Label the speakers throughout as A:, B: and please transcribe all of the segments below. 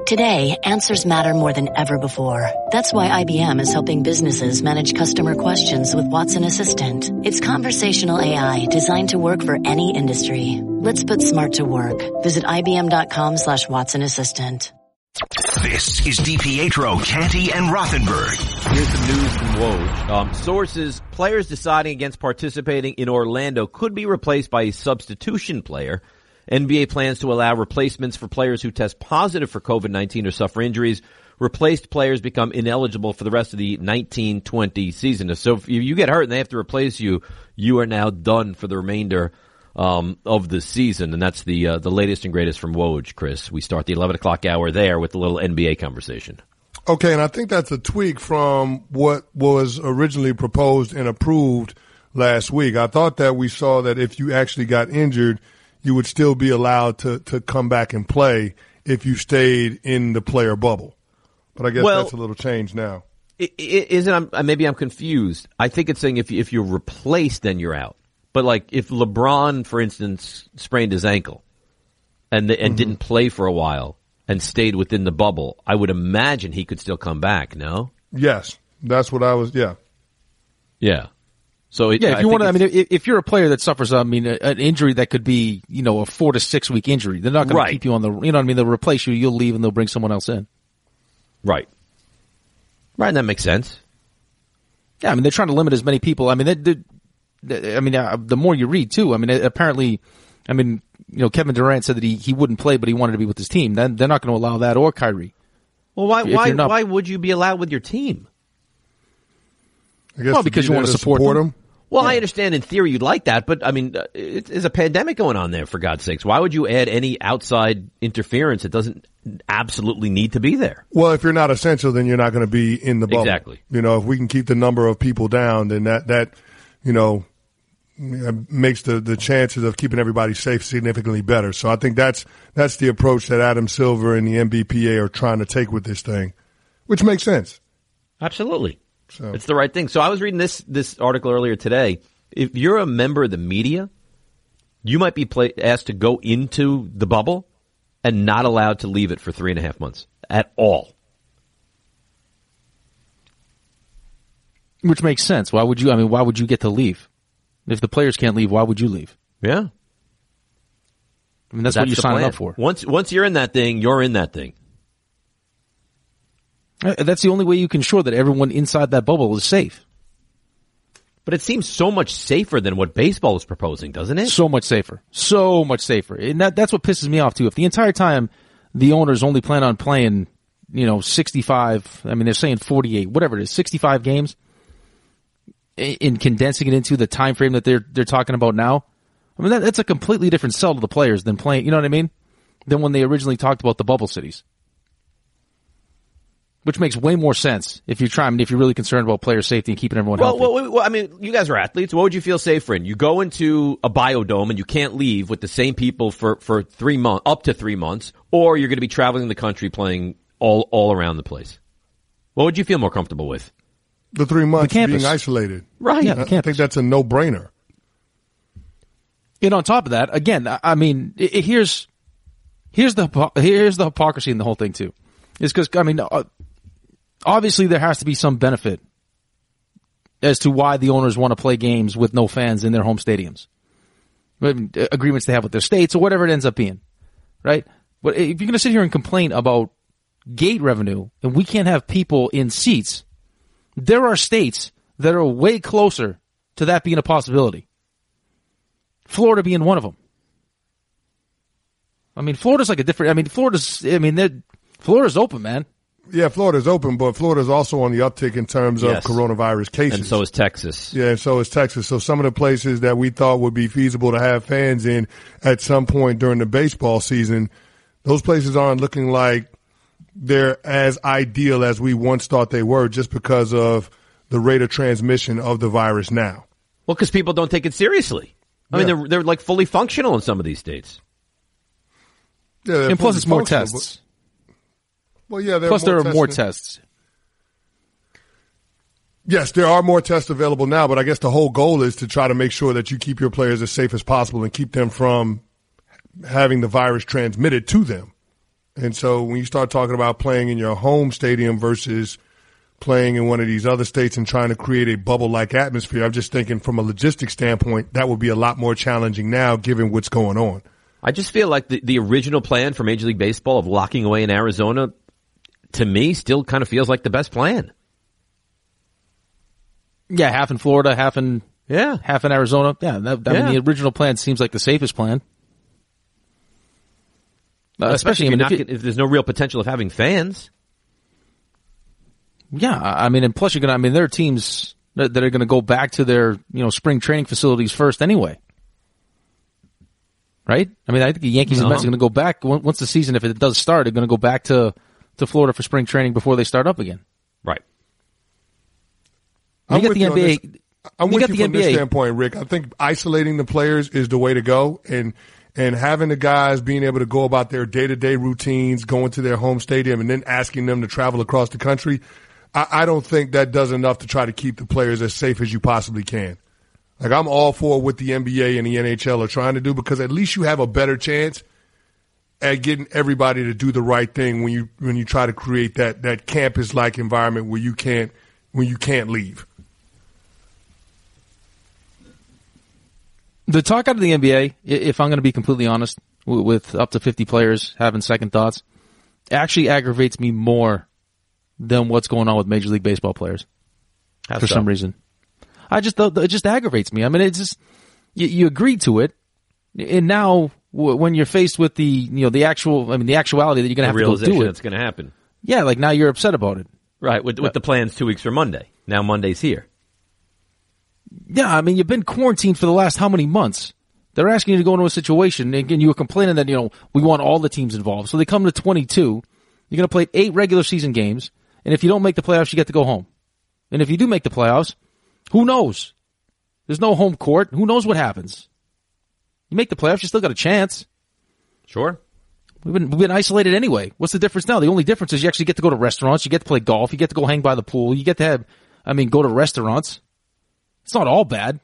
A: Today, answers matter more than ever before. That's why IBM is helping businesses manage customer questions with Watson Assistant. It's conversational AI designed to work for any industry. Let's put smart to work. Visit IBM.com/Watson Assistant.
B: This is DiPietro, Canty, and Rothenberg.
C: Here's some news from Woj. Sources, players deciding against participating in Orlando could be replaced by a substitution player. NBA plans to allow replacements for players who test positive for COVID-19 or suffer injuries. Replaced players become ineligible for the rest of the 19-20 season. So if you get hurt and they have to replace you, you are now done for the remainder of the season. And that's the latest and greatest from Woj, Chris. We start the 11 o'clock hour there with a little NBA conversation.
D: Okay, and I think that's a tweak from what was originally proposed and approved last week. I thought that we saw that if you actually got injured, you would still be allowed to come back and play if you stayed in the player bubble. But I guess that's a little change now.
C: Maybe I'm confused. I think it's saying if you're replaced, then you're out. But like if LeBron, for instance, sprained his ankle and didn't play for a while and stayed within the bubble, I would imagine he could still come back, no?
D: Yes. That's what I was, yeah.
C: Yeah. So
E: if you want to, if you're a player that suffers, an injury that could be, a 4 to 6 week injury, they're not going to keep you on the, They'll replace you, you'll leave and they'll bring someone else in.
C: Right. Right. And that makes sense.
E: Yeah. They're trying to limit as many people. The more you read too, apparently, Kevin Durant said that he wouldn't play, but he wanted to be with his team. Then they're not going to allow that or Kyrie.
C: Well, why would you be allowed with your team?
D: I guess
E: because you want to support them.
C: Well, I understand in theory you'd like that, but there's a pandemic going on there, for God's sakes. Why would you add any outside interference that doesn't absolutely need to be there?
D: Well, if you're not essential, then you're not going to be in the bubble.
C: Exactly.
D: If we can keep the number of people down, then that makes the chances of keeping everybody safe significantly better. So I think that's the approach that Adam Silver and the NBPA are trying to take with this thing, which makes sense.
C: Absolutely. So. It's the right thing. So I was reading this article earlier today. If you're a member of the media, you might be asked to go into the bubble and not allowed to leave it for 3.5 months at all.
E: Which makes sense. Why would you get to leave? If the players can't leave, why would you leave?
C: Yeah.
E: That's what you're signing up for.
C: Once you're in that thing, you're in that thing.
E: That's the only way you can ensure that everyone inside that bubble is safe.
C: But it seems so much safer than what baseball is proposing, doesn't it?
E: So much safer. So much safer. And that's what pisses me off, too. If the entire time the owners only plan on playing, 65, they're saying 48, whatever it is, 65 games, in condensing it into the time frame that they're talking about now, that's a completely different sell to the players than playing, than when they originally talked about the bubble cities. Which makes way more sense if you're really concerned about player safety and keeping everyone healthy.
C: Well, you guys are athletes. What would you feel safer in? You go into a biodome and you can't leave with the same people for 3 months, up to 3 months, or you're going to be traveling the country playing all around the place. What would you feel more comfortable with?
D: The 3 months being isolated.
E: Right. Yeah,
D: I think that's a no-brainer.
E: And on top of that, again, here's the hypocrisy in the whole thing too. Is because, obviously there has to be some benefit as to why the owners want to play games with no fans in their home stadiums. Agreements they have with their states or whatever it ends up being, right? But if you're going to sit here and complain about gate revenue and we can't have people in seats, there are states that are way closer to that being a possibility. Florida being one of them. Florida's like a different, Florida's open, man.
D: Yeah, Florida's open, but Florida's also on the uptick in terms of coronavirus cases.
C: And so is Texas.
D: Yeah, and so is Texas. So some of the places that we thought would be feasible to have fans in at some point during the baseball season, those places aren't looking like they're as ideal as we once thought they were just because of the rate of transmission of the virus now.
C: Well, because people don't take it seriously. They're like fully functional in some of these states.
D: Yeah,
E: and plus it's more tests.
D: Well, yeah.
E: Plus, there are more tests.
D: Yes, there are more tests available now, but I guess the whole goal is to try to make sure that you keep your players as safe as possible and keep them from having the virus transmitted to them. And so when you start talking about playing in your home stadium versus playing in one of these other states and trying to create a bubble-like atmosphere, I'm just thinking from a logistics standpoint, that would be a lot more challenging now given what's going on.
C: I just feel like the original plan for Major League Baseball of locking away in Arizona, to me, still kind of feels like the best plan.
E: Yeah, half in Florida, half in Arizona. Yeah, I mean, the original plan seems like the safest plan. Especially
C: if there's no real potential of having fans.
E: Yeah, I mean, and plus there are teams that are going to go back to their, spring training facilities first anyway. Right? I mean, I think the Yankees and Mets are going to go back once the season, if it does start, they're going to go back to Florida for spring training before they start up again.
C: Right.
D: I'm with you from this standpoint, Rick. I think isolating the players is the way to go, and having the guys being able to go about their day-to-day routines, going to their home stadium, and then asking them to travel across the country, I don't think that does enough to try to keep the players as safe as you possibly can. Like, I'm all for what the NBA and the NHL are trying to do, because at least you have a better chance at getting everybody to do the right thing when you try to create that campus-like environment where you can't leave.
E: The talk out of the NBA, if I'm going to be completely honest, with up to 50 players having second thoughts, actually aggravates me more than what's going on with Major League Baseball players for some reason. It just aggravates me. I mean, it's just, you agreed to it, and now when you're faced with the actuality that you're going to have to go do it.
C: That's going to happen.
E: Yeah, like now you're upset about it.
C: Right, with the plans 2 weeks for Monday. Now Monday's here.
E: Yeah, I mean, you've been quarantined for the last how many months? They're asking you to go into a situation, and you were complaining that, we want all the teams involved. So they come to 22. You're going to play 8 regular season games, and if you don't make the playoffs, you get to go home. And if you do make the playoffs, who knows? There's no home court. Who knows what happens? You make the playoffs, you still got a chance.
C: Sure.
E: We've been isolated anyway. What's the difference now? The only difference is you actually get to go to restaurants, you get to play golf, you get to go hang by the pool, you get to go to restaurants. It's not all bad.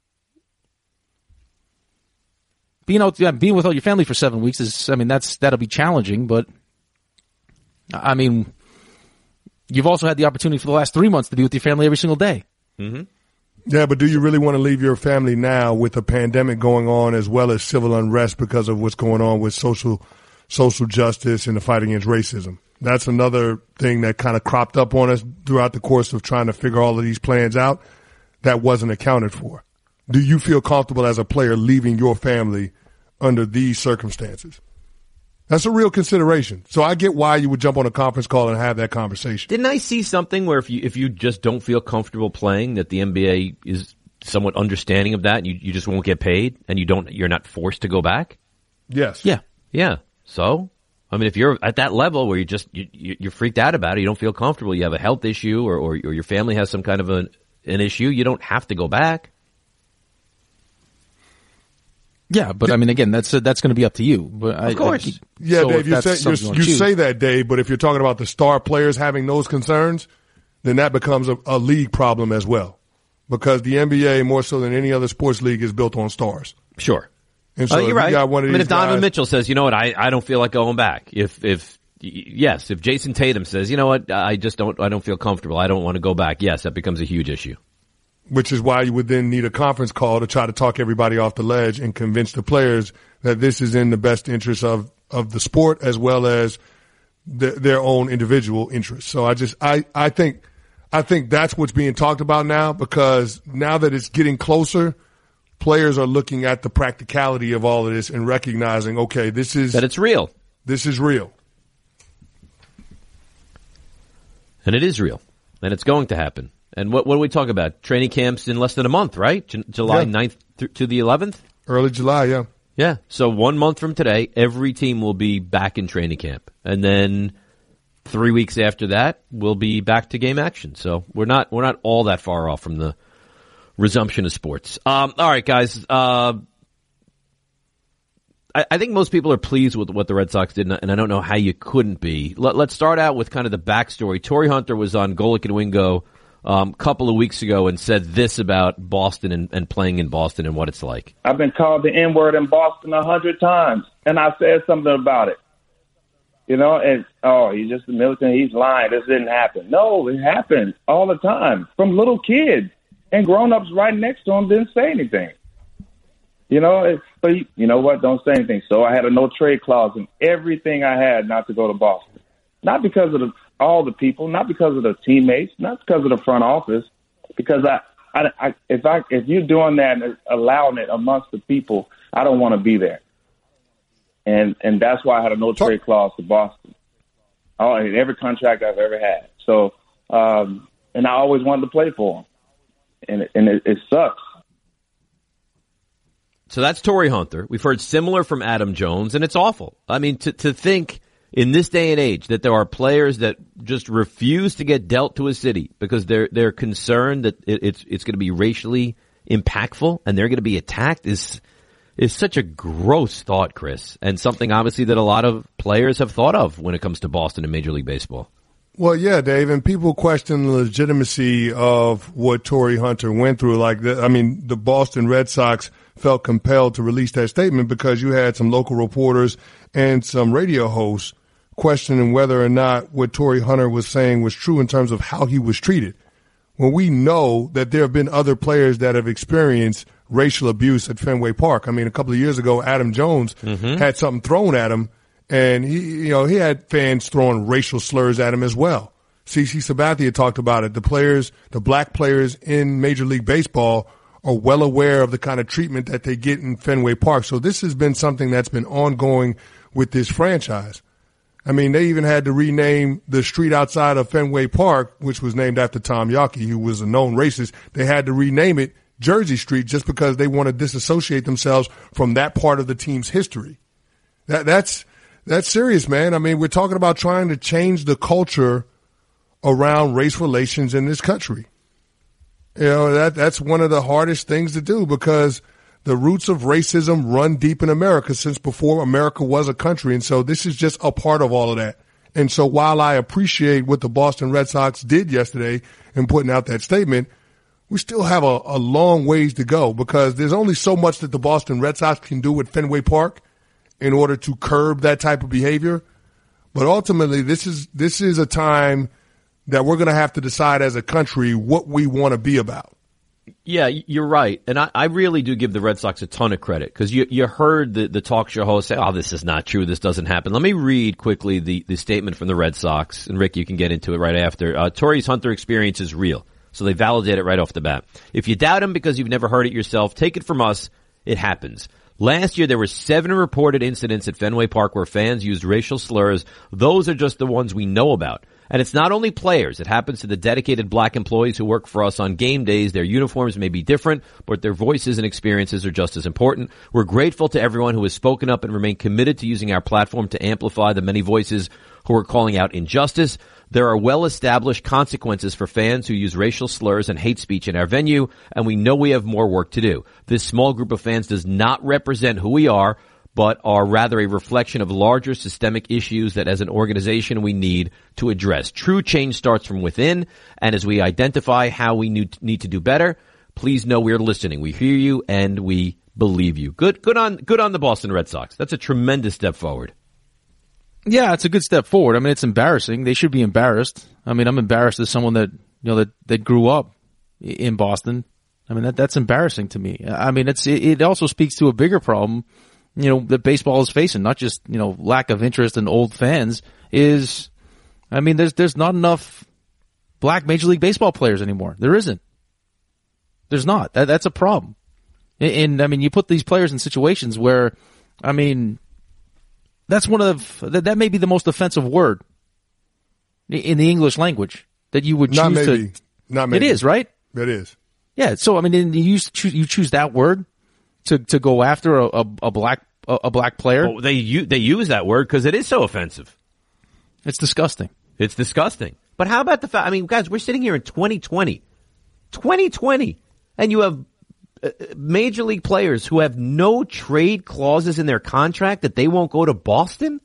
E: Being without your family for 7 weeks that'll be challenging, but I mean, you've also had the opportunity for the last 3 months to be with your family every single day.
C: Mm-hmm.
D: Yeah, but do you really want to leave your family now with a pandemic going on as well as civil unrest because of what's going on with social justice and the fight against racism? That's another thing that kind of cropped up on us throughout the course of trying to figure all of these plans out that wasn't accounted for. Do you feel comfortable as a player leaving your family under these circumstances? That's a real consideration. So I get why you would jump on a conference call and have that conversation.
C: Didn't I see something where if you just don't feel comfortable playing, that the NBA is somewhat understanding of that, and you just won't get paid, and you're not forced to go back?
D: Yes.
C: Yeah. So, I mean, if you're at that level where you're freaked out about it, you don't feel comfortable, you have a health issue, or your family has some kind of an issue, you don't have to go back.
E: Yeah, but I mean, again, that's going to be up to you. But
C: of course.
D: Dave, you say that, Dave, but if you're talking about the star players having those concerns, then that becomes a league problem as well. Because the NBA, more so than any other sports league, is built on stars.
C: Sure.
D: And so
C: you're right.
D: If
C: Donovan Mitchell says, you know what, I don't feel like going back. If Jason Tatum says, you know what, I don't feel comfortable, I don't want to go back. Yes, that becomes a huge issue.
D: Which is why you would then need a conference call to try to talk everybody off the ledge and convince the players that this is in the best interest of the sport as well as their own individual interests. So I think that's what's being talked about now, because now that it's getting closer, players are looking at the practicality of all of this and recognizing, okay, that it's real. This is real.
C: And it is real. And it's going to happen. And what do we talk about? Training camps in less than a month, right? July 9th to the 11th?
D: Early July, yeah.
C: Yeah. So 1 month from today, every team will be back in training camp. And then 3 weeks after that, we'll be back to game action. So we're not all that far off from the resumption of sports. All right, guys. I think most people are pleased with what the Red Sox did, and I don't know how you couldn't be. Let's start out with kind of the backstory. Torrey Hunter was on Golic and Wingo couple of weeks ago and said this about Boston and playing in Boston and what it's like.
F: I've been called the N-word in Boston 100 times, and I said something about it. You know, and, he's just a militant, he's lying, this didn't happen. No, it happens all the time from little kids. And grown-ups right next to him didn't say anything. You know, but you know what? Don't say anything. So I had a no-trade clause in everything I had not to go to Boston. Not because of all the people, not because of the teammates, not because of the front office, because if you're doing that and allowing it amongst the people, I don't want to be there. And that's why I had a no-trade clause to Boston. In every contract I've ever had. So, and I always wanted to play for them. And it sucks.
C: So that's Torrey Hunter. We've heard similar from Adam Jones, and it's awful. I mean, to think in this day and age that there are players that just refuse to get dealt to a city because they're concerned that it's going to be racially impactful and they're going to be attacked is such a gross thought, Chris, and something obviously that a lot of players have thought of when it comes to Boston and Major League Baseball.
D: Well, yeah, Dave, and people question the legitimacy of what Torrey Hunter went through. The Boston Red Sox felt compelled to release that statement because you had some local reporters and some radio hosts questioning whether or not what Torrey Hunter was saying was true in terms of how he was treated. When we know that there have been other players that have experienced racial abuse at Fenway Park. I mean, a couple of years ago, Adam Jones had something thrown at him, and he had fans throwing racial slurs at him as well. CC Sabathia talked about it. The black players in Major League Baseball are well aware of the kind of treatment that they get in Fenway Park. So this has been something that's been ongoing with this franchise. I mean, they even had to rename the street outside of Fenway Park, which was named after Tom Yawkey, who was a known racist. They had to rename it Jersey Street just because they want to disassociate themselves from that part of the team's history. That's serious, man. I mean, we're talking about trying to change the culture around race relations in this country. You know, that's one of the hardest things to do because the roots of racism run deep in America since before America was a country. And so this is just a part of all of that. And so while I appreciate what the Boston Red Sox did yesterday in putting out that statement, we still have a long ways to go because there's only so much that the Boston Red Sox can do at Fenway Park in order to curb that type of behavior. But ultimately, this is a time that we're going to have to decide as a country what we want to be about.
C: Yeah, you're right. And I really do give the Red Sox a ton of credit because you heard the talk show host say, this is not true. This doesn't happen. Let me read quickly the statement from the Red Sox. And Rick, you can get into it right after. Torrey Hunter experience is real. So they validate it right off the bat. If you doubt him because you've never heard it yourself, take it from us. It happens. Last year, there were 7 reported incidents at Fenway Park where fans used racial slurs. Those are just the ones we know about. And it's not only players. It happens to the dedicated black employees who work for us on game days. Their uniforms may be different, but their voices and experiences are just as important. We're grateful to everyone who has spoken up and remain committed to using our platform to amplify the many voices who are calling out injustice. There are well-established consequences for fans who use racial slurs and hate speech in our venue, and we know we have more work to do. This small group of fans does not represent who we are, but are rather a reflection of larger systemic issues that as an organization we need to address. True change starts from within, and as we identify how we need to do better, please know we're listening. We hear you and we believe you. Good on the Boston Red Sox. That's a tremendous step forward.
E: Yeah, it's a good step forward. I mean, it's embarrassing. They should be embarrassed. I mean, I'm embarrassed as someone that, that grew up in Boston. I mean, that's embarrassing to me. I mean, it also speaks to a bigger problem, that baseball is facing, not just, lack of interest in old fans there's not enough black Major League Baseball players anymore. There isn't. There's not. That's a problem. And I mean, you put these players in situations where, I mean, that's that may be the most offensive word in the English language that you would choose
D: Not maybe.
E: It is, right?
D: It is.
E: Yeah. So, I mean, you choose that word to go after a black player.
C: Well, they use that word because it is so offensive.
E: It's disgusting.
C: It's disgusting. But how about the fact, I mean, guys, we're sitting here in 2020, and you have Major League players who have no trade clauses in their contract that they won't go to Boston?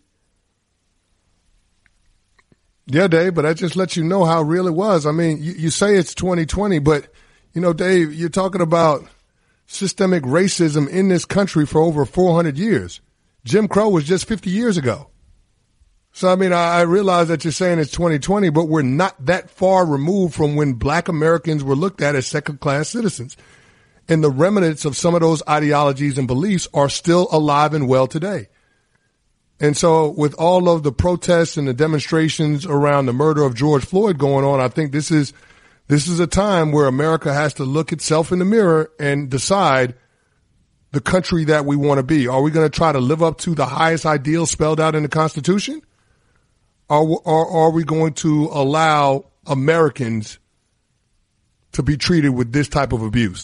D: Yeah, Dave, but that just lets you know how real it was. I mean, you say it's 2020, but, Dave, you're talking about systemic racism in this country for over 400 years. Jim Crow was just 50 years ago. So, I mean, I realize that you're saying it's 2020, but we're not that far removed from when black Americans were looked at as second-class citizens. And the remnants of some of those ideologies and beliefs are still alive and well today. And so with all of the protests and the demonstrations around the murder of George Floyd going on, I think this is a time where America has to look itself in the mirror and decide the country that we want to be. Are we going to try to live up to the highest ideals spelled out in the Constitution? Or are we going to allow Americans to be treated with this type of abuse?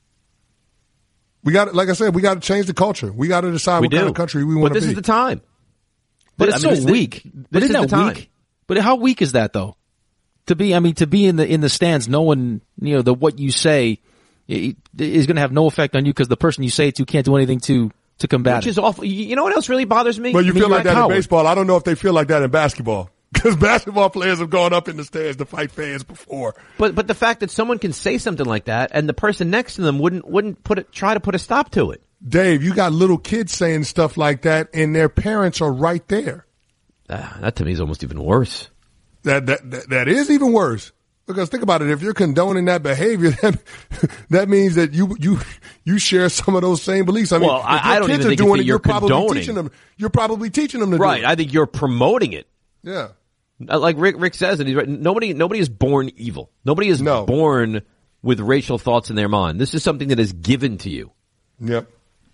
D: We got, like I said, we got to change the culture. We got to decide what kind of country we want to be.
C: But this is the time.
E: But it's so weak. But isn't that weak? But how weak is that though? To be in the stands, knowing that what you say is going to have no effect on you because the person you say it to can't do anything to combat it.
C: Which is awful. You know what else really bothers me?
D: But you feel like that in baseball. I don't know if they feel like that in basketball. Because basketball players have gone up in the stands to fight fans before.
C: But the fact that someone can say something like that and the person next to them wouldn't try to put a stop to it.
D: Dave, you got little kids saying stuff like that and their parents are right there.
C: That to me is almost even worse.
D: That is even worse. Because think about it, if you're condoning that behavior, that means that you share some of those same beliefs. I mean,
C: well, I don't even think you're condoning.
D: You're probably teaching them to do it.
C: Right. I think you're promoting it.
D: Yeah.
C: Like Rick says, and he's right. Nobody is born evil. Nobody is born with racial thoughts in their mind. This is something that is given to you.
D: Yep.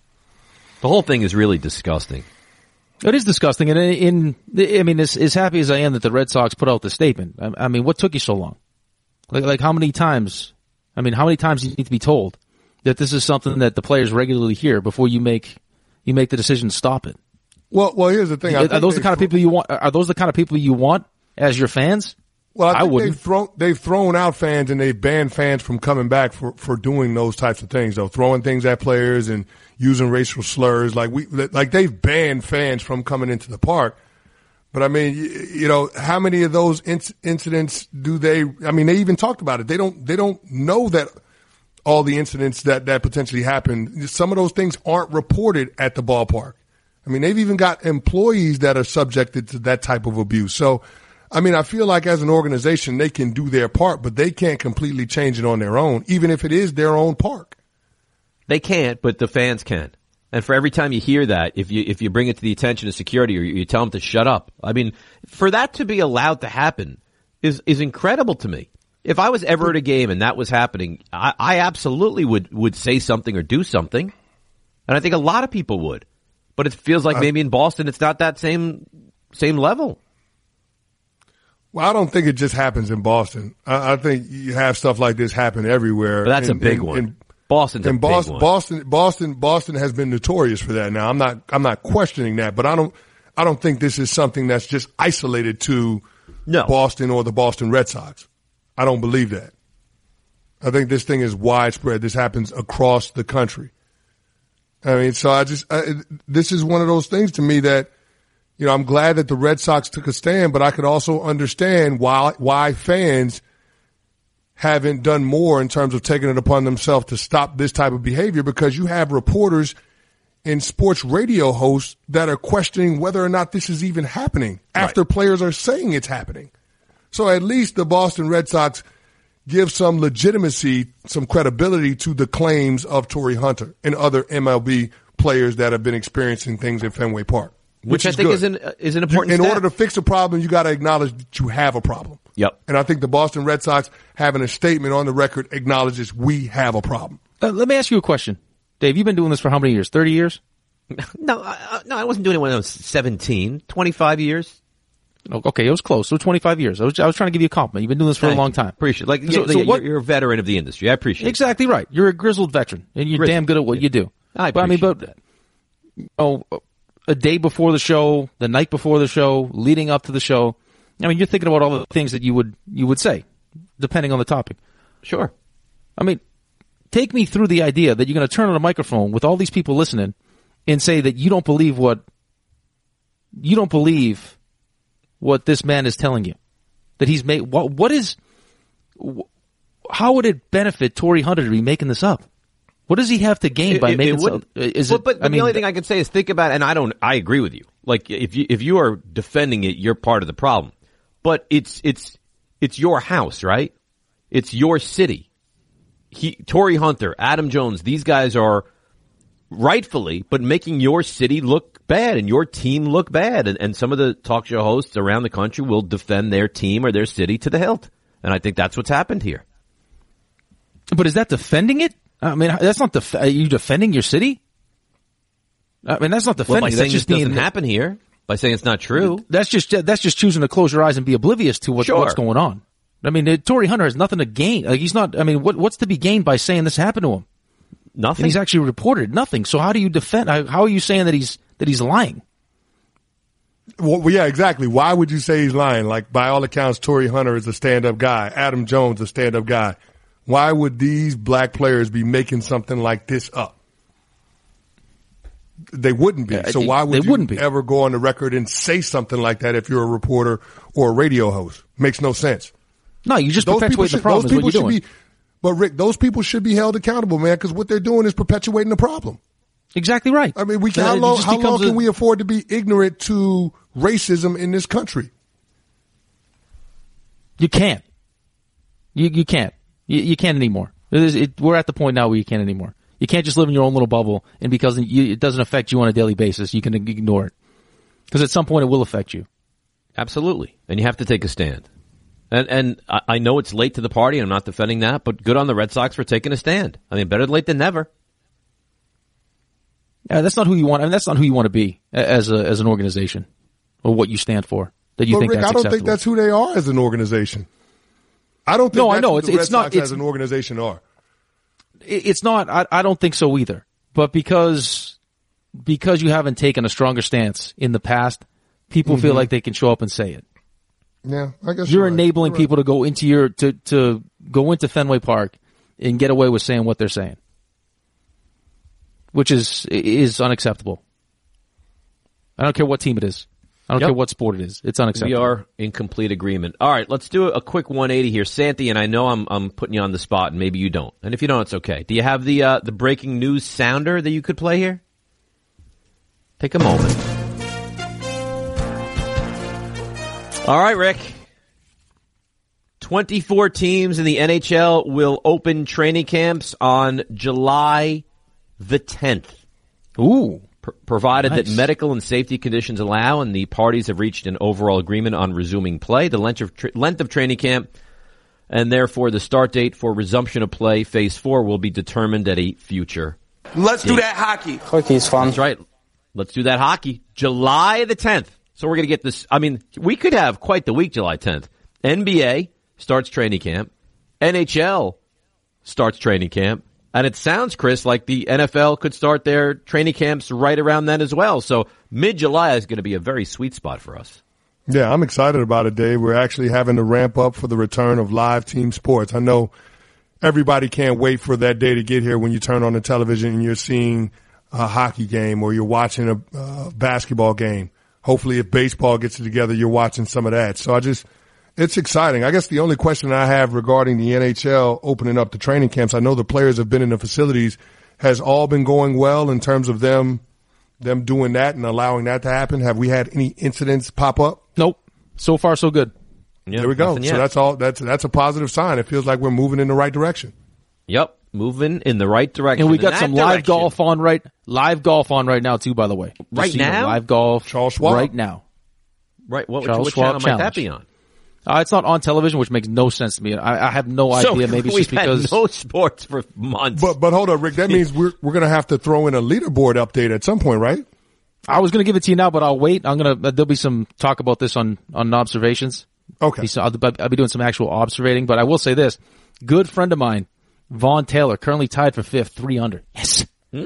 C: The whole thing is really disgusting.
E: It is disgusting, and as happy as I am that the Red Sox put out the statement, I mean, what took you so long? Like how many times? I mean, how many times do you need to be told that this is something that the players regularly hear before you make the decision to stop it?
D: Well, here's the thing.
E: Are those the kind of people you want? Are those the kind of people you want as your fans?
D: Well, I
E: wouldn't.
D: They've thrown out fans and they've banned fans from coming back for doing those types of things, though, throwing things at players and using racial slurs. Like they've banned fans from coming into the park. But I mean, how many of those incidents do they? I mean, they even talked about it. They don't know that all the incidents that potentially happened. Some of those things aren't reported at the ballpark. I mean, they've even got employees that are subjected to that type of abuse. So, I mean, I feel like as an organization, they can do their part, but they can't completely change it on their own, even if it is their own park.
C: They can't, but the fans can. And for every time you hear that, if you bring it to the attention of security or you tell them to shut up, I mean, for that to be allowed to happen is incredible to me. If I was ever at a game and that was happening, I absolutely would say something or do something. And I think a lot of people would. But it feels like maybe in Boston it's not that same level.
D: Well, I don't think it just happens in Boston. I think you have stuff like this happen everywhere.
C: But that's a big one. Boston's a big one.
D: Boston has been notorious for that. Now, I'm not questioning that, but I don't think this is something that's just isolated to Boston or the Boston Red Sox. I don't believe that. I think this thing is widespread. This happens across the country. I mean, so this is one of those things to me that, I'm glad that the Red Sox took a stand, but I could also understand why fans haven't done more in terms of taking it upon themselves to stop this type of behavior, because you have reporters and sports radio hosts that are questioning whether or not this is even happening after players are saying it's happening. So at least the Boston Red Sox give some legitimacy, some credibility to the claims of Torrey Hunter and other MLB players that have been experiencing things in Fenway Park.
C: Which I think is an important step.
D: In order to fix a problem, you got to acknowledge that you have a problem.
C: Yep.
D: And I think the Boston Red Sox having a statement on the record acknowledges we have a problem.
E: Let me ask you a question. Dave, you've been doing this for how many years? 30 years?
C: No, I wasn't doing it when I was 17. 25 years.
E: Okay, it was close. So 25 years. I was trying to give you a compliment. You've been doing this for a long time.
C: Appreciate it. You're a veteran of the industry. I appreciate it.
E: Exactly right. You're a grizzled veteran, and you're damn good at what you do.
C: I appreciate that.
E: A day before the show, the night before the show, leading up to the show, I mean, you're thinking about all the things that you would say, depending on the topic.
C: Sure.
E: I mean, take me through the idea that you're going to turn on a microphone with all these people listening and say that you don't believe what this man is telling you, that he's made. How would it benefit Torrey Hunter to be making this up? What does he have to gain by making so?
C: But the only thing I can say is think about it, and I agree with you. Like if you are defending it, you're part of the problem. But it's your house, right? It's your city. Torrey Hunter, Adam Jones, these guys are rightfully, but making your city look bad and your team look bad. And some of the talk show hosts around the country will defend their team or their city to the hilt. And I think that's what's happened here.
E: But is that defending it? I mean, that's not are you defending your city? I mean, that's not defending.
C: Well, by saying this doesn't happen here, by saying it's not true.
E: That's just choosing to close your eyes and be oblivious to what's going on. I mean, Torrey Hunter has nothing to gain. Like he's not. I mean, what's to be gained by saying this happened to him?
C: Nothing.
E: And he's actually reported nothing. So how do you defend? How are you saying that he's lying?
D: Well, yeah, exactly. Why would you say he's lying? Like by all accounts, Torrey Hunter is a stand-up guy. Adam Jones, a stand-up guy. Why would these black players be making something like this up? They wouldn't be. So why would you ever go on the record and say something like that if you're a reporter or a radio host? Makes no sense.
E: No, you just perpetuate the problem. Is what you're doing.
D: But Rick, those people should be held accountable, man, because what they're doing is perpetuating the problem.
E: Exactly right.
D: I mean, how long can we afford to be ignorant to racism in this country? You
E: can't. You can't. You can't anymore. We're at the point now where you can't anymore. You can't just live in your own little bubble, and because it doesn't affect you on a daily basis, you can ignore it. Because at some point it will affect you.
C: Absolutely. And you have to take a stand. And I know it's late to the party, and I'm not defending that, but good on the Red Sox for taking a stand. I mean, better late than never.
E: Yeah, that's not who you want. I mean, that's not who you want to be as an organization, or what you stand for. That you think
D: Rick,
E: that's acceptable.
D: I don't think that's who they are as an organization. I don't think that's who the Red Sox as an organization are.
E: It's not. I don't think so either. But because you haven't taken a stronger stance in the past, people feel like they can show up and say it.
D: Yeah, I guess
E: you're enabling people to go into to go into Fenway Park and get away with saying what they're saying, which is unacceptable. I don't care what team it is. I don't care what sport it is. It's unacceptable.
C: We are in complete agreement. All right, let's do a quick 180 here. Santi, and I know I'm putting you on the spot, and maybe you don't. And if you don't, it's okay. Do you have the breaking news sounder that you could play here? Take a moment. All right, Rick. 24 teams in the NHL will open training camps on July the 10th.
E: Ooh.
C: Provided that medical and safety conditions allow and the parties have reached an overall agreement on resuming play. The length of training camp and therefore the start date for resumption of play, Phase 4, will be determined at a future
G: Let's
C: date.
G: Do that hockey.
H: Hockey's fun.
C: That's right. Let's do that hockey. July the 10th. So we're going to get this. I mean, we could have quite the week July 10th. NBA starts training camp. NHL starts training camp. And it sounds, Chris, like the NFL could start their training camps right around then as well. So mid-July is going to be a very sweet spot for us.
D: Yeah, I'm excited about it, Dave. We're actually having to ramp up for the return of live team sports. I know everybody can't wait for that day to get here when you turn on the television and you're seeing a hockey game or you're watching a basketball game. Hopefully if baseball gets it together, you're watching some of that. So it's exciting. I guess the only question I have regarding the NHL opening up the training camps, I know the players have been in the facilities. Has all been going well in terms of them doing that and allowing that to happen? Have we had any incidents pop up?
E: Nope. So far, so good.
C: Yep,
D: there we go. So that's all. That's a positive sign. It feels like we're moving in the right direction.
C: Yep. Moving in the right direction.
E: And we got some live golf on right now too, by the way.
C: Right now?
E: Live golf.
D: Charles Schwab.
E: Right now.
C: Right. What channel might that be on?
E: It's not on television, which makes no sense to me. I have no idea. Maybe it's just because
C: had no sports for months.
D: But hold on, Rick. That means we're going to have to throw in a leaderboard update at some point, right?
E: I was going to give it to you now, but I'll wait. There'll be some talk about this on observations.
D: Okay.
E: I'll be doing some actual observating, but I will say this. Good friend of mine, Vaughn Taylor, currently tied for 5th, 3 under. Yes.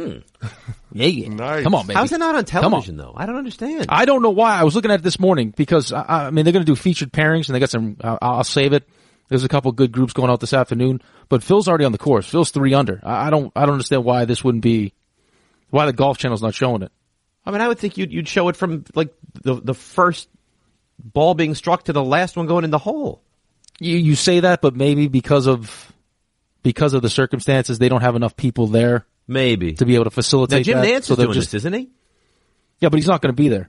E: Yeah.
D: Nice.
E: Come on, baby.
C: How's it not on television, though? I don't understand.
E: I don't know why. I was looking at it this morning because, I mean, they're going to do featured pairings and they got some, I'll save it. There's a couple good groups going out this afternoon, but Phil's already on the course. Phil's 3 under. I don't understand why this wouldn't be, why the Golf Channel's not showing it.
C: I mean, I would think you'd show it from like the first ball being struck to the last one going in the hole.
E: You say that, but maybe because of the circumstances, they don't have enough people there
C: Maybe.
E: to be able to facilitate
C: Now, Jim
E: that.
C: Nance
E: so
C: is
E: they're
C: doing
E: just,
C: this, isn't he?
E: Yeah, but he's not going to be there.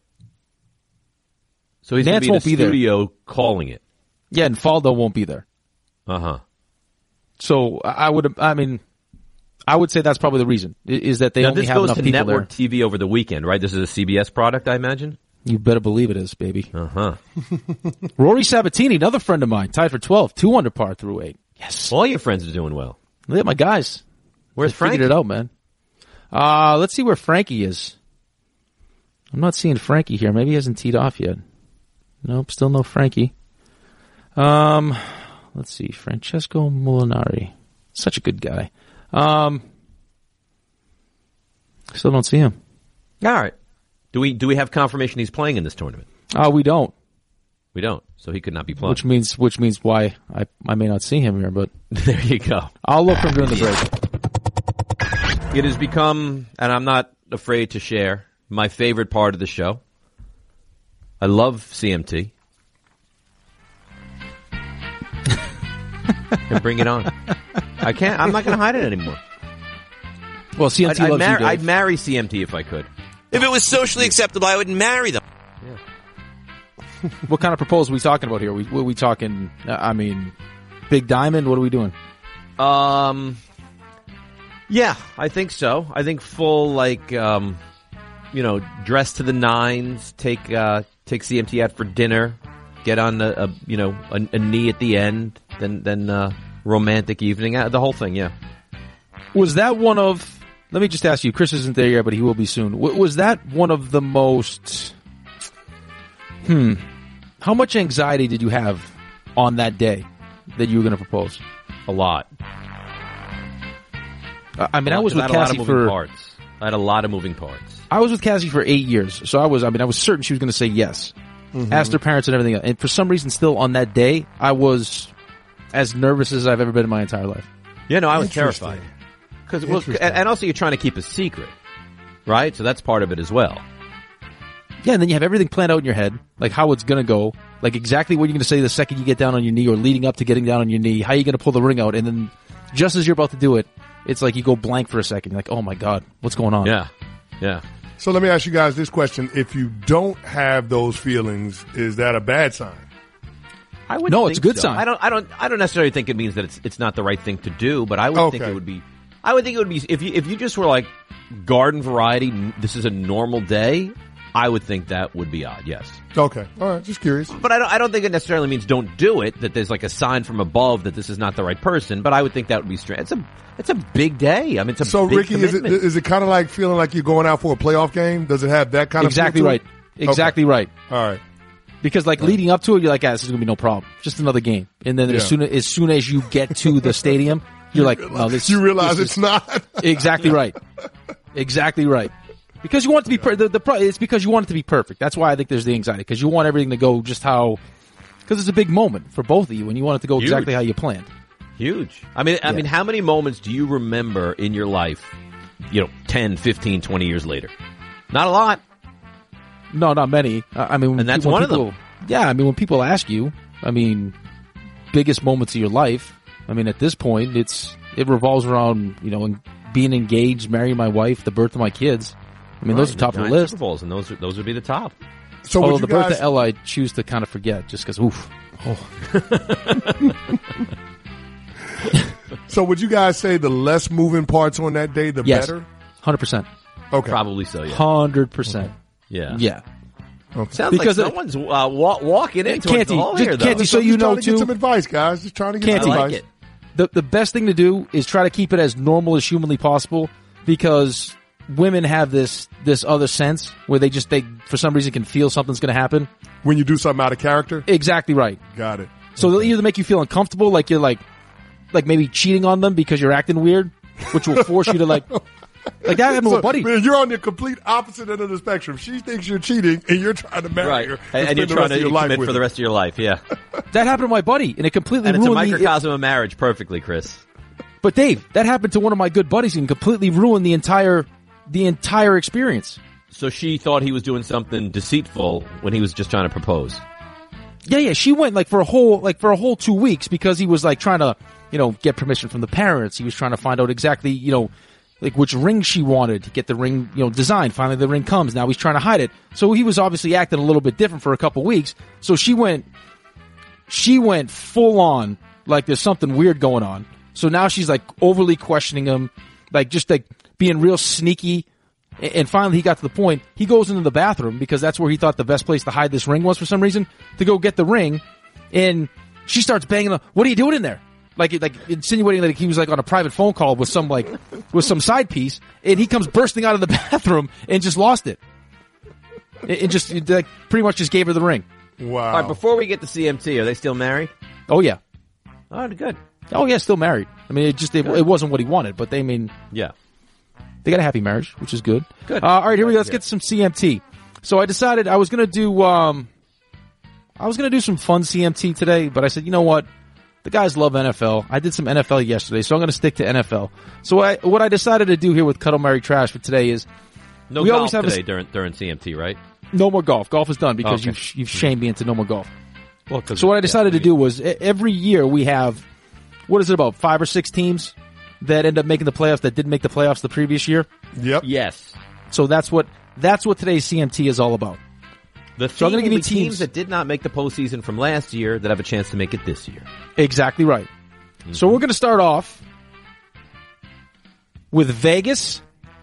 C: So he's going
E: Nance
C: to be in
E: won't
C: the
E: be there.
C: studio calling it.
E: Yeah, and Faldo won't be there.
C: Uh-huh.
E: So I would say that's probably the reason, is that they
C: Now,
E: only
C: this
E: have
C: goes
E: enough
C: to
E: people
C: network
E: there.
C: TV over the weekend, right? This is a CBS product, I imagine?
E: You better believe it is, baby.
C: Uh-huh.
E: Rory Sabatini, another friend of mine, tied for 12, 2 under par through 8. Yes.
C: All your friends are doing well.
E: Look at my guys.
C: Where's
E: They
C: Frank?
E: figured it out, man. Let's see where Frankie is. I'm not seeing Frankie here. Maybe he hasn't teed off yet. Nope, still no Frankie. Let's see. Francesco Molinari. Such a good guy. Still don't see him.
C: All right. Do we have confirmation he's playing in this tournament?
E: We don't.
C: We don't. So he could not be playing.
E: Which means why I may not see him here, but
C: There you go.
E: I'll look from during the break.
C: It has become, and I'm not afraid to share, my favorite part of the show. I love CMT. And bring it on. I'm not going to hide it anymore.
E: Well, CMT loves you, Dave.
C: I'd marry CMT if I could.
G: If it was socially acceptable, I would marry them.
E: What kind of proposal are we talking about here? What are we talking, Big Diamond? What are we doing?
C: Yeah, I think so. I think full, dress to the nines, take CMT out for dinner, get on a knee at the end, then romantic evening, the whole thing, yeah.
E: Was that one of, let me just ask you, Chris isn't there yet, but he will be soon. Was that one of the most, how much anxiety did you have on that day that you were going to propose?
C: A lot.
E: I was with Cassie
C: I had a lot of moving parts.
E: I was with Cassie for 8 years, so I was certain she was going to say yes. Mm-hmm. Asked her parents and everything else. And for some reason, still on that day, I was as nervous as I've ever been in my entire life.
C: Yeah, no, I was terrified. And also you're trying to keep a secret, right? So that's part of it as well.
E: Yeah, and then you have everything planned out in your head, like how it's going to go, like exactly what you're going to say the second you get down on your knee or leading up to getting down on your knee, how you're going to pull the ring out, and then just as you're about to do it, it's like you go blank for a second. You're like, oh my God, what's going on?
C: Yeah.
D: So let me ask you guys this question. If you don't have those feelings, is that a bad sign?
C: I would
E: No,
C: think
E: it's a good
C: so.
E: sign.
C: I don't necessarily think it means that it's not the right thing to do, but I would think it would be. I would think it would be if you just were like garden variety. This is a normal day. I would think that would be odd. Yes.
D: Okay. All right. Just curious.
C: But I don't think it necessarily means don't do it. That there's like a sign from above that this is not the right person. But I would think that would be strange. It's a big day. I mean, it's a
D: so
C: big
D: Ricky,
C: commitment.
D: is it kind of like feeling like you're going out for a playoff game? Does it have that kind
E: Exactly
D: of
E: right. Exactly right.
D: All right.
E: Because leading up to it, you're like, this is going to be no problem. Just another game. And then as soon as you get to the stadium, you're like, no, this.
D: You realize it's not.
E: Exactly right. Exactly right. Because you want it to be it's because you want it to be perfect. That's why I think there's the anxiety. Because you want everything to go just how. Because it's a big moment for both of you, and you want it to go exactly how you planned.
C: Huge. I mean, how many moments do you remember in your life? 10, 15, 20 years later. Not a lot.
E: No, not many.
C: And that's one of them.
E: Yeah, when people ask you, biggest moments of your life. At this point, it revolves around being engaged, marrying my wife, the birth of my kids. Those are top of the list.
C: Super Bowls, and those would be the top.
D: So
E: although the birth of Ella, I choose to kind of forget just because, oof. Oh.
D: So would you guys say the less moving parts on that day, the better?
E: 100%.
D: Okay.
C: Probably so, yeah.
E: 100%.
C: Yeah.
E: Yeah.
D: Okay.
C: Sounds because like someone's walking into the hall here, though.
E: Canty, so you know,
D: trying to get some advice, guys. Just trying to get some advice.
C: Like it.
E: The best thing to do is try to keep it as normal as humanly possible, because women have this other sense where they for some reason can feel something's going to happen
D: when you do something out of character.
E: Exactly right.
D: Got it.
E: So they'll either make you feel uncomfortable, like you're like maybe cheating on them because you're acting weird, which will force you to like that happened with buddy.
D: Man, you're on the complete opposite end of the spectrum. She thinks you're cheating, and you're trying to marry her,
C: and you're trying to commit for the rest of your life. Yeah,
E: that happened to my buddy, and it completely
C: ruined.
E: And
C: it's a microcosm of marriage, perfectly, Chris.
E: But Dave, that happened to one of my good buddies, and completely ruined the entire experience.
C: So she thought he was doing something deceitful when he was just trying to propose.
E: Yeah. She went for a whole 2 weeks because he was trying to, get permission from the parents. He was trying to find out exactly, like which ring she wanted to get the ring, designed. Finally, the ring comes. Now he's trying to hide it. So he was obviously acting a little bit different for a couple weeks. So she went full on, like there's something weird going on. So now she's like overly questioning him, like just like being real sneaky. And finally he got to the point, he goes into the bathroom because that's where he thought the best place to hide this ring was for some reason, to go get the ring. And she starts banging on, what are you doing in there? Like insinuating like he was like on a private phone call with some side piece, and he comes bursting out of the bathroom and just lost it. And just like pretty much just gave her the ring.
D: Wow.
C: All right, before we get to CMT, are they still married?
E: Oh yeah.
C: Oh, good.
E: Oh yeah, still married. I mean, it wasn't what he wanted, but they
C: yeah,
E: they got a happy marriage, which is good.
C: Good.
E: All right, here we go. Let's get to some CMT. So I decided I was gonna do some fun CMT today, but I said, you know what? The guys love NFL. I did some NFL yesterday, so I'm going to stick to NFL. So what I decided to do here with Cuddle Mary Trash for today is
C: no golf today during CMT, right?
E: No more golf. Golf is done because you've shamed me into no more golf.
C: Well,
E: so what I decided to do was every year we have, what is it, about 5 or 6 teams that end up making the playoffs that didn't make the playoffs the previous year?
D: Yep.
C: Yes.
E: So that's what today's CMT is all about.
C: So I'm going to give you teams that did not make the postseason from last year that have a chance to make it this year.
E: Exactly right. Mm-hmm. So we're going to start off with Vegas,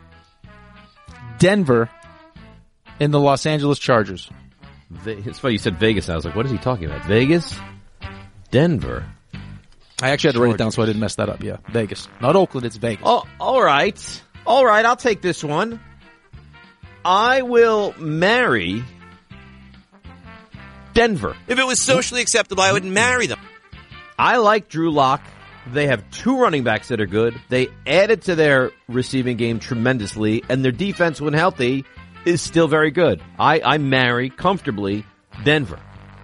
E: Denver, and the Los Angeles Chargers.
C: It's funny you said Vegas. I was like, what is he talking about? Vegas, Denver.
E: I actually had to write it down so I didn't mess that up. Yeah, Vegas. Not Oakland, it's Vegas.
C: Oh, all right. All right, I'll take this one. I will marry Denver.
G: If it was socially acceptable, I would marry them.
C: I like Drew Lock. They have 2 running backs that are good. They added to their receiving game tremendously, and their defense, when healthy, is still very good. I marry comfortably Denver.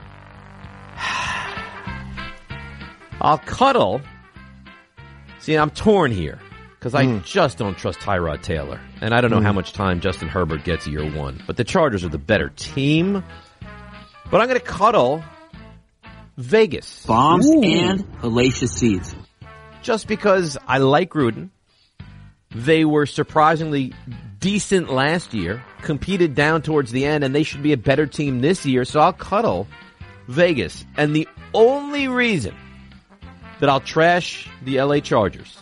C: I'll cuddle. See, I'm torn here because I just don't trust Tyrod Taylor, and I don't know how much time Justin Herbert gets year 1. But the Chargers are the better team. But I'm going to cuddle Vegas.
H: Bombs and hellacious seeds.
C: Just because I like Gruden. They were surprisingly decent last year, competed down towards the end, and they should be a better team this year, so I'll cuddle Vegas. And the only reason that I'll trash the LA Chargers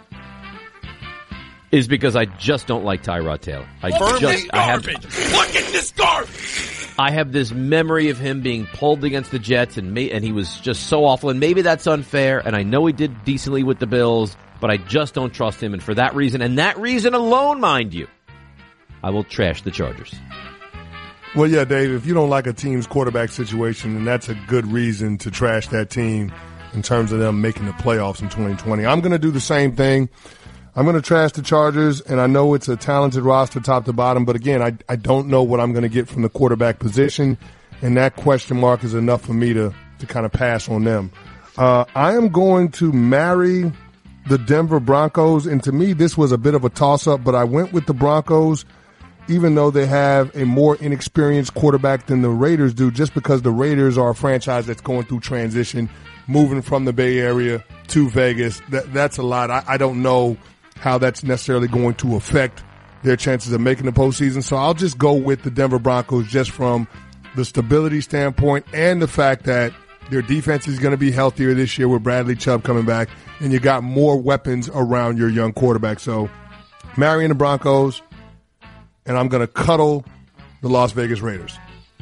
C: is because I just don't like Tyrod Taylor.
G: Look at this garbage!
C: I have this memory of him being pulled against the Jets, and he was just so awful, and maybe that's unfair, and I know he did decently with the Bills, but I just don't trust him, and for that reason, and that reason alone, mind you, I will trash the Chargers.
D: Well, yeah, Dave, if you don't like a team's quarterback situation, then that's a good reason to trash that team in terms of them making the playoffs in 2020. I'm going to do the same thing. I'm going to trash the Chargers, and I know it's a talented roster top to bottom, but again, I don't know what I'm going to get from the quarterback position, and that question mark is enough for me to kind of pass on them. I am going to marry the Denver Broncos, and to me, this was a bit of a toss-up, but I went with the Broncos, even though they have a more inexperienced quarterback than the Raiders do, just because the Raiders are a franchise that's going through transition, moving from the Bay Area to Vegas. That's a lot. I don't know how that's necessarily going to affect their chances of making the postseason. So I'll just go with the Denver Broncos just from the stability standpoint and the fact that their defense is going to be healthier this year with Bradley Chubb coming back, and you got more weapons around your young quarterback. So marrying the Broncos, and I'm going to cuddle the Las Vegas Raiders.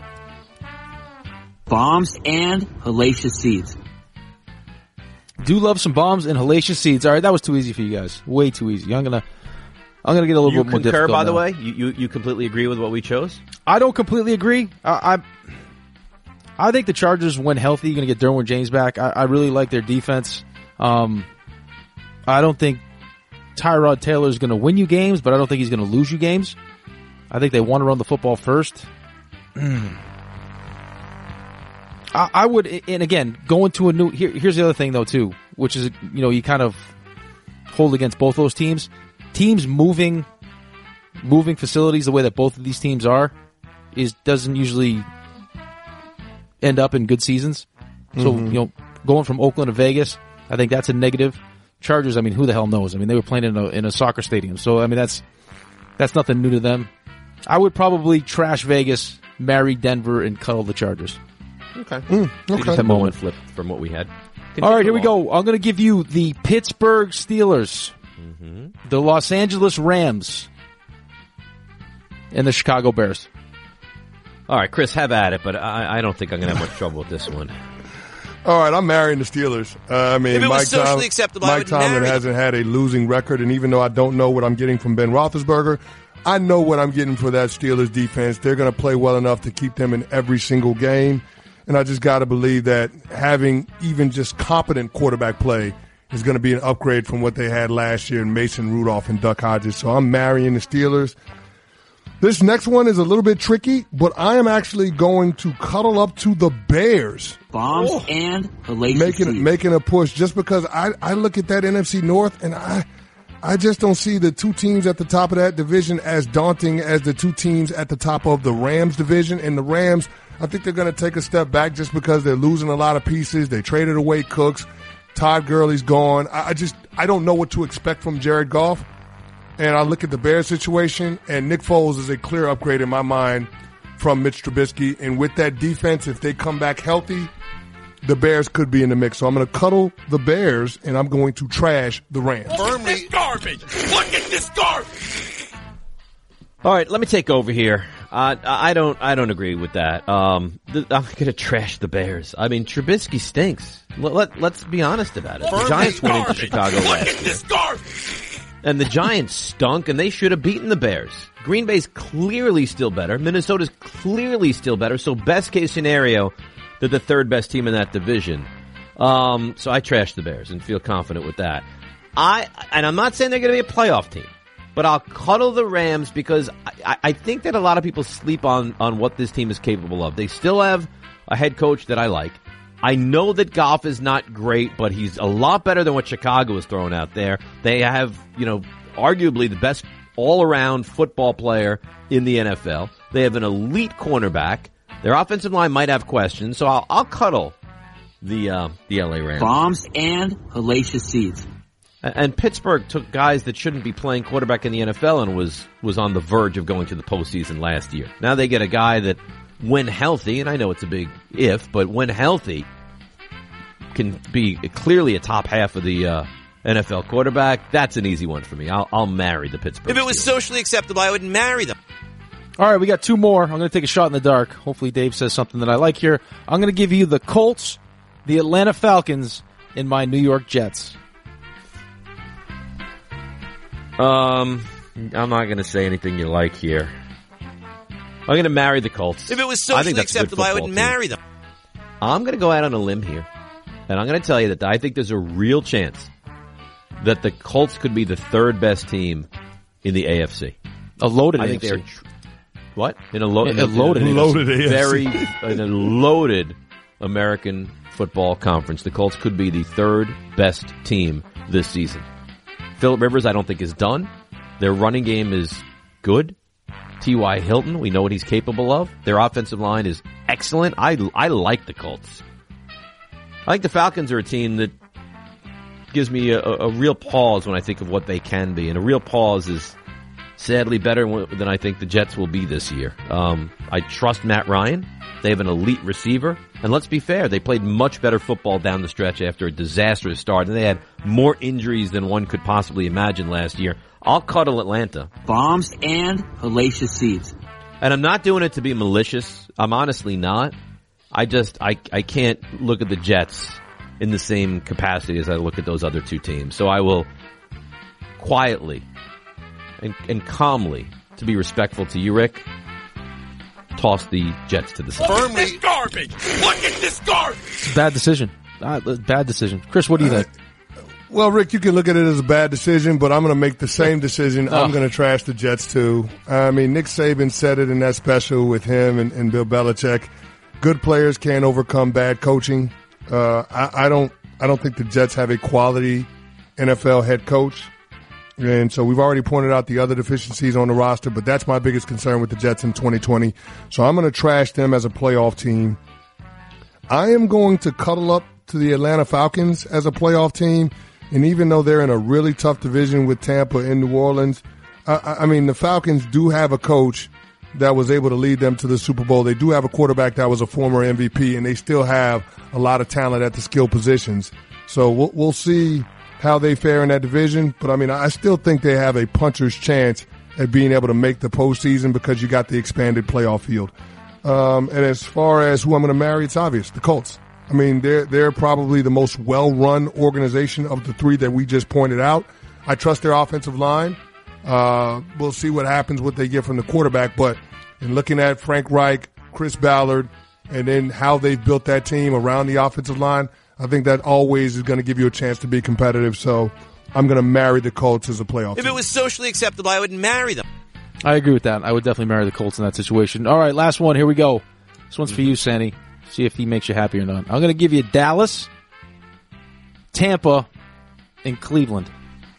H: Bombs and hellacious seeds.
E: Do love some bombs and hellacious seeds. All right, that was too easy for you guys. Way too easy. I'm gonna get a little bit more difficult.
C: You concur, by the
E: now.
C: way? You completely agree with what we chose?
E: I don't completely agree. I think the Chargers, when healthy, going to get Derwin James back. I really like their defense. I don't think Tyrod Taylor is going to win you games, but I don't think he's going to lose you games. I think they want to run the football first. I would, and again, going to a new, here's the other thing though too, which is, you kind of hold against both those teams. Teams moving facilities the way that both of these teams are doesn't usually end up in good seasons. So, going from Oakland to Vegas, I think that's a negative. Chargers, I mean, who the hell knows? I mean, they were playing in a soccer stadium. So, I mean, that's nothing new to them. I would probably trash Vegas, marry Denver, and cuddle the Chargers.
C: Okay.
D: Okay.
C: Just a moment flip from what we had.
E: All right, here we go. I'm going to give you the Pittsburgh Steelers, the Los Angeles Rams, and the Chicago Bears.
C: All right, Chris, have at it, but I don't think I'm going to have much trouble with this one.
D: All right, I'm marrying the Steelers. I mean,
G: If it was socially acceptable, I
D: Mike
G: would
D: Tomlin
G: marry
D: hasn't had a losing record, and even though I don't know what I'm getting from Ben Roethlisberger, I know what I'm getting for that Steelers defense. They're going to play well enough to keep them in every single game, and I just got to believe that having even just competent quarterback play is going to be an upgrade from what they had last year in Mason Rudolph and Duck Hodges. So I'm marrying the Steelers. This next one is a little bit tricky, but I am actually going to cuddle up to the Bears.
H: Bombs and hellacious seeds.
D: Making a push just because I look at that NFC North and I just don't see the two teams at the top of that division as daunting as the two teams at the top of the Rams division. And the Rams, I think they're going to take a step back just because they're losing a lot of pieces. They traded away Cooks. Todd Gurley's gone. I don't know what to expect from Jared Goff. And I look at the Bears situation, and Nick Foles is a clear upgrade in my mind from Mitch Trubisky. And with that defense, if they come back healthy, the Bears could be in the mix. So I'm going to cuddle the Bears, and I'm going to trash the Rams.
G: Look at this garbage! Look at this garbage!
C: All right, let me take over here. I don't agree with that. I'm going to trash the Bears. I mean, Trubisky stinks. Let's be honest about it. The Giants went into Chicago last year.
G: This garbage!
C: And the Giants stunk, and they should have beaten the Bears. Green Bay's clearly still better. Minnesota's clearly still better. So best case scenario, they're the third best team in that division. So I trash the Bears and feel confident with that. And I'm not saying they're going to be a playoff team, but I'll cuddle the Rams because I think that a lot of people sleep on what this team is capable of. They still have a head coach that I like. I know that Goff is not great, but he's a lot better than what Chicago is throwing out there. They have, arguably the best all-around football player in the NFL. They have an elite cornerback. Their offensive line might have questions, so I'll cuddle the LA Rams.
H: Bombs and hellacious seeds.
C: And Pittsburgh took guys that shouldn't be playing quarterback in the NFL and was on the verge of going to the postseason last year. Now they get a guy that, when healthy, and I know it's a big if, but when healthy, can be clearly a top half of the NFL quarterback. That's an easy one for me. I'll marry the Pittsburgh
G: If it was
C: Steelers.
G: socially acceptable, I would marry them.
E: All right, we got two more. I'm going to take a shot in the dark. Hopefully Dave says something that I like here. I'm going to give you the Colts, the Atlanta Falcons, and my New York Jets.
C: I'm not going to say anything you like here. I'm going to marry the Colts.
G: If it was
C: I think
G: socially
C: that's a good
G: acceptable, I would
C: football team.
G: marry them.
C: I'm going to go out on a limb here, and I'm going to tell you that I think there's a real chance that the Colts could be the third best team in the AFC.
E: A loaded
C: I think
E: AFC.
C: they're what in a loaded
D: AFC.
C: very in a loaded American football conference. The Colts could be the third best team this season. Phillip Rivers, I don't think is done. Their running game is good. T.Y. Hilton, we know what he's capable of. Their offensive line is excellent. I like the Colts. I think the Falcons are a team that gives me a real pause when I think of what they can be. And a real pause is sadly better than I think the Jets will be this year. I trust Matt Ryan. They have an elite receiver. And let's be fair, they played much better football down the stretch after a disastrous start. And they had more injuries than one could possibly imagine last year. I'll cuddle Atlanta.
H: Bombs and hellacious seeds.
C: And I'm not doing it to be malicious. I'm honestly not. I can't look at the Jets in the same capacity as I look at those other two teams. So I will quietly and calmly, to be respectful to you, Rick, toss the Jets to the side.
G: Look at this garbage! Look at this garbage!
E: Bad decision. Bad decision. Chris, what do you think?
D: Well, Rick, you can look at it as a bad decision, but I'm going to make the same decision. I'm going to trash the Jets, too. I mean, Nick Saban said it in that special with him and Bill Belichick. Good players can't overcome bad coaching. I don't think the Jets have a quality NFL head coach. And so we've already pointed out the other deficiencies on the roster, but that's my biggest concern with the Jets in 2020. So I'm going to trash them as a playoff team. I am going to cuddle up to the Atlanta Falcons as a playoff team And even though they're in a really tough division with Tampa and New Orleans, I mean, the Falcons do have a coach that was able to lead them to the Super Bowl. They do have a quarterback that was a former MVP, and they still have a lot of talent at the skill positions. So we'll see how they fare in that division. But, I mean, I still think they have a puncher's chance at being able to make the postseason because you got the expanded playoff field. And as far as who I'm going to marry, it's obvious, the Colts. I mean, they're probably the most well-run organization of the three that we just pointed out. I trust their offensive line. We'll see what happens, what they get from the quarterback. But in looking at Frank Reich, Chris Ballard, and then how they've built that team around the offensive line, I think that always is going to give you a chance to be competitive. So I'm going to marry the Colts as a playoff team.
I: If it was socially acceptable, I would marry them.
E: I agree with that. I would definitely marry the Colts in that situation. All right, last one. Here we go. This one's for you, Sandy. See if he makes you happy or not. I'm going to give you Dallas, Tampa, and Cleveland.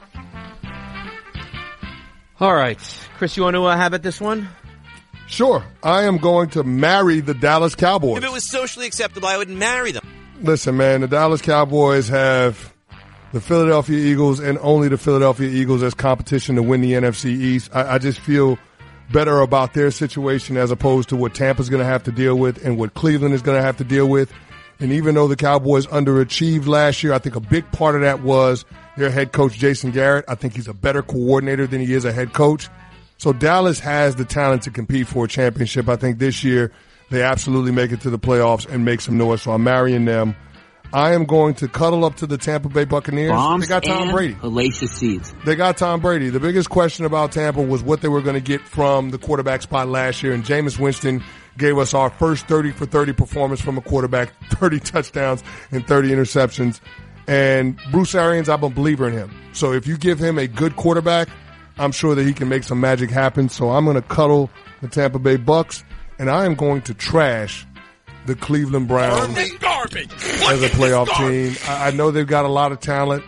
C: All right. Chris, you want to have it this one?
D: Sure. I am going to marry the Dallas Cowboys.
I: If it was socially acceptable, I would marry them.
D: Listen, man, the Dallas Cowboys have the Philadelphia Eagles and only the Philadelphia Eagles as competition to win the NFC East. I just feel better about their situation as opposed to what Tampa's going to have to deal with and what Cleveland is going to have to deal with. And even though the Cowboys underachieved last year, I think a big part of that was their head coach, Jason Garrett. I think he's a better coordinator than he is a head coach. So Dallas has the talent to compete for a championship. I think this year they absolutely make it to the playoffs and make some noise. So I'm marrying them. I am going to cuddle up to the Tampa Bay Buccaneers.
H: Bombs
D: they got Tom Brady.
H: Hellacious seeds.
D: They got Tom Brady. The biggest question about Tampa was what they were going to get from the quarterback spot last year. And Jameis Winston gave us our first 30 for 30 performance from a quarterback, 30 touchdowns and 30 interceptions. And Bruce Arians, I'm a believer in him. So if you give him a good quarterback, I'm sure that he can make some magic happen. So I'm going to cuddle the Tampa Bay Bucks, and I am going to trash the Cleveland Browns as a playoff team. I know they've got a lot of talent.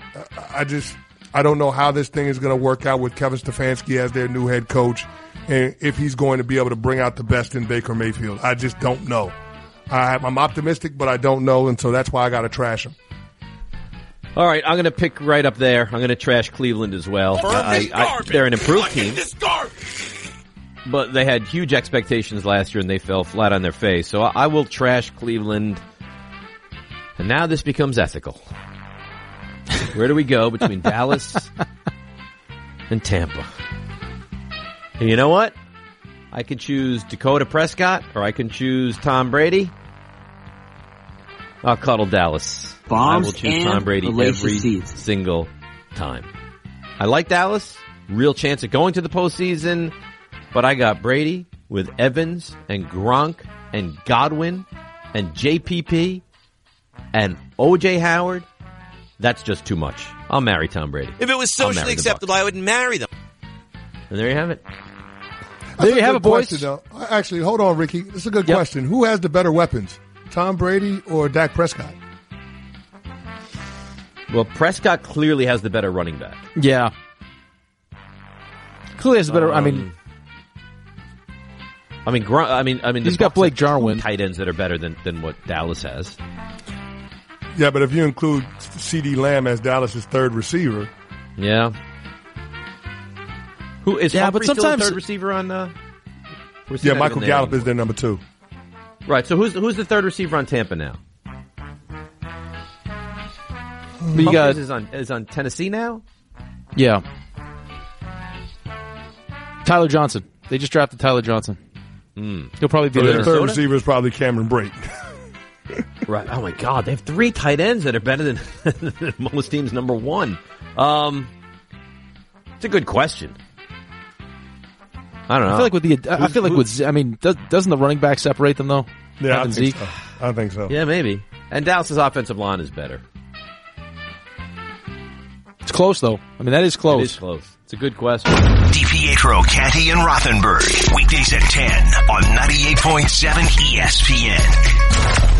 D: I don't know how this thing is going to work out with Kevin Stefanski as their new head coach and if he's going to be able to bring out the best in Baker Mayfield. I just don't know. I'm optimistic, but I don't know, and so that's why I got to trash him.
C: All right, I'm going to pick right up there. I'm going to trash Cleveland as well. They're an improved team. But they had huge expectations last year, and they fell flat on their face. So I will trash Cleveland. And now this becomes ethical. Where do we go between Dallas and Tampa? And you know what? I can choose Dakota Prescott, or I can choose Tom Brady. I'll cuddle Dallas.
H: Bombs
C: I will choose Tom Brady every single time. I like Dallas. Real chance of going to the postseason. But I got Brady with Evans and Gronk and Godwin and JPP and O.J. Howard. That's just too much. I'll marry Tom Brady.
I: If it was socially acceptable, I would marry them.
C: And there you have it.
E: There you have it, boys.
D: Question, actually, hold on, Ricky. This is a good question. Who has the better weapons, Tom Brady or Dak Prescott?
C: Well, Prescott clearly has the better running back.
E: Yeah. Clearly has the better,
C: he's
E: got Blake Jarwin.
C: Tight ends that are better than what Dallas has.
D: Yeah, but if you include CeeDee Lamb as Dallas's third receiver.
C: Yeah. Who is Humphrey
E: but sometimes
C: still the third receiver on
D: Yeah, Michael Gallup is their number 2.
C: Right, so who's the third receiver on Tampa now?
E: Humphreys
C: is on Tennessee now?
E: Yeah. Tyler Johnson. They just drafted Tyler Johnson. He'll probably be
D: their third receiver is probably Cameron Brate.
C: Right. Oh my God, they have 3 tight ends that are better than most teams' number 1. It's a good question. I don't know.
E: I feel like doesn't the running back separate them though?
D: Yeah, I think so.
C: Yeah, maybe. And Dallas's offensive line is better.
E: It's close though. That is close.
C: It is close. It's a good question.
B: DiPietro, Canty, and Rothenberg. Weekdays at 10 on 98.7 ESPN.